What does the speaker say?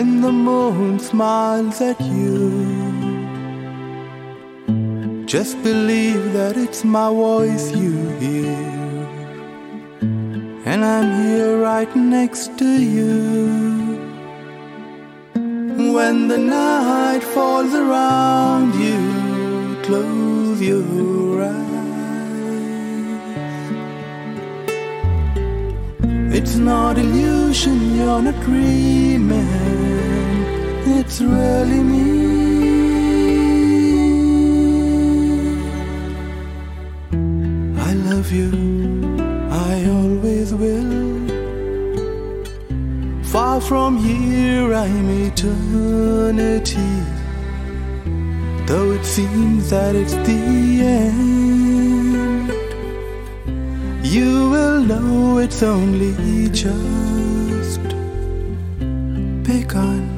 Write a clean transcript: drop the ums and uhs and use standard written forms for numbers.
when the moon smiles at you. Just believe that it's my voice you hear, and I'm here right next to you. When the night falls around you, close your eyes. It's not illusion, you're not dreaming, it's really me. I love you, I always will. Far from here I'm eternity, though it seems that it's the end. You will know it's only just begun.